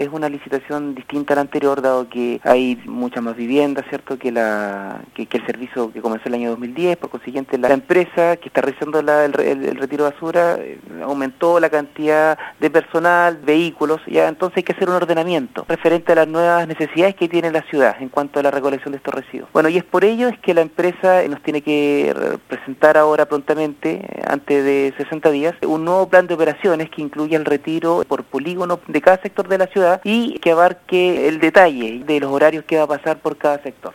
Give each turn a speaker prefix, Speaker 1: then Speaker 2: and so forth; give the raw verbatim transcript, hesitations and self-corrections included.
Speaker 1: Es una licitación distinta a la anterior, dado que hay muchas más viviendas, ¿cierto?, que la que, que el servicio que comenzó el año dos mil diez. Por consiguiente, la, la empresa que está realizando la, el, el, el retiro de basura eh, aumentó la cantidad de personal, vehículos, ya entonces hay que hacer un ordenamiento referente a las nuevas necesidades que tiene la ciudad en cuanto a la recolección de estos residuos. Bueno, y es por ello es que la empresa nos tiene que presentar ahora prontamente, antes de sesenta días, un nuevo plan de operaciones que incluye el retiro por polígono de cada sector de la ciudad y que abarque el detalle de los horarios que va a pasar por cada sector.